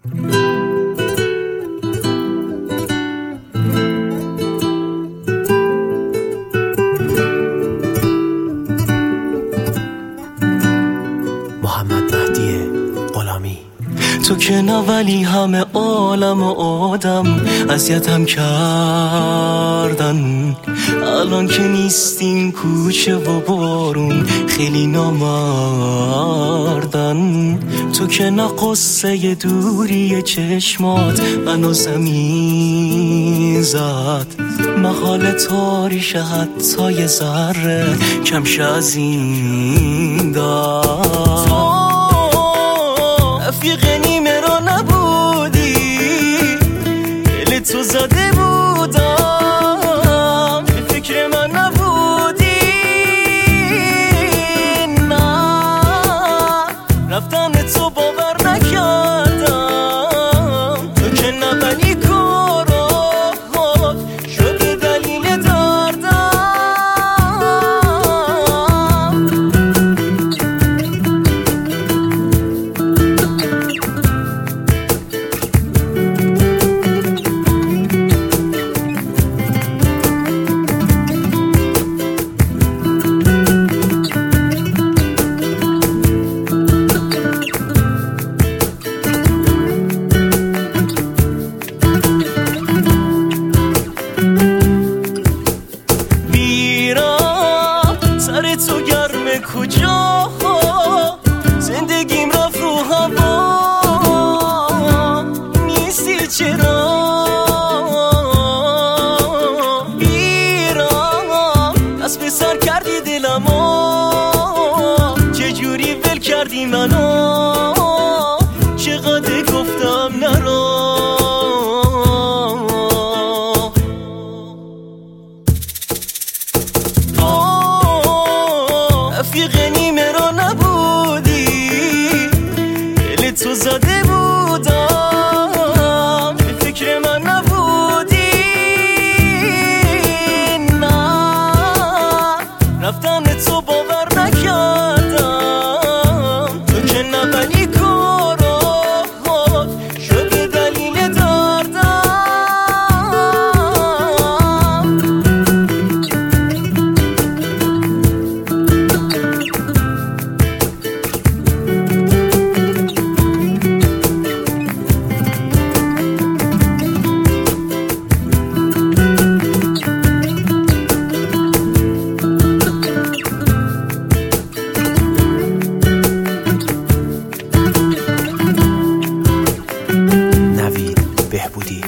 محمد مهدی غلامی. تو که نه ولی همه عالم و آدم اذیتم کردن، الان که نیستیم کوچه و بارون خیلی نامردن. تو که نه قصه دوری چشمات منو زمین زد، محال تاریش حتی یه ذره کمش از این داد. رفیق نیمه را نبودی، دل تو زده بودم، به فکر من نبودی. نه رفتن تو باور نکردم، تو که نبنی کارات شده دلیل دردم. سر تو گرمه کجا، زندگیم رفت رو هوا، نیستی چرا بیرام، دست به سر کردی دلمو، چجوری ول کردی منو، چقدر گفتم نرو. رفیق نیمه را نبودی، دل تو زده بودم، به فکر من نبودی. نه رفتن تو باور نکردم، تو که نبنی کارات شده دلیل دردم. نوید بهبودی.